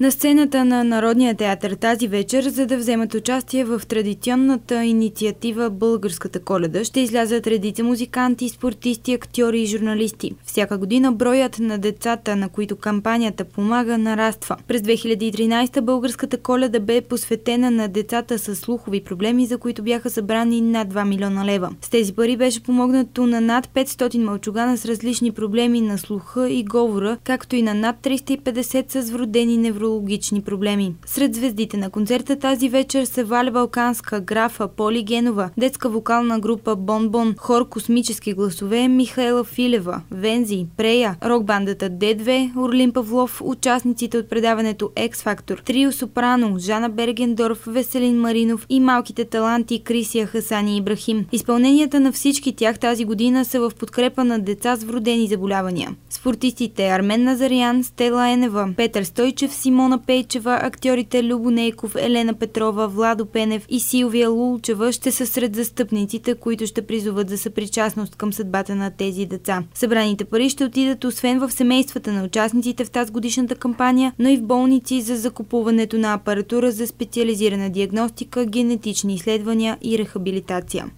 на сцената на Народния театър тази вечер, за да вземат участие в традиционната инициатива Българската Коледа, ще излязат редица музиканти, спортисти, актьори и журналисти. Всяка година броят на децата, на които кампанията помага, нараства. През 2013 Българската Коледа бе посветена на децата с слухови проблеми, за които бяха събрани над 2 милиона лева. С тези пари беше помогнато на над 500 малчугана с различни проблеми на слуха и говора, както и на над 350 с вродени неврологични проблеми. Сред звездите на концерта тази вечер са Валя Балканска, Графа, Поли Генова, детска вокална група Бон-Бон, хор Космически гласове, Михаела Филева, Вензи, Прея, рок-бандата Д2, Орлин Павлов, участниците от предаването X-Factor, трио Сопрано, Жана Бергендорф, Веселин Маринов и малките таланти Крисия Хасани Ибрахим. Изпълненията на всички тях тази година са в подкрепа на деца с вродени заболявания. Спортистите Армен Назарян, Стела Енева, Петър Стойчев, Симона Пейчева, актьорите Любо Нейков, Елена Петрова, Владо Пенев и Силвия Лулчева ще са сред застъпниците, които ще призоват за съпричастност към съдбата на тези деца. Събраните пари ще отидат освен в семействата на участниците в тази годишната кампания, но и в болници за закупуването на апаратура за специализирана диагностика, генетични изследвания и рехабилитация.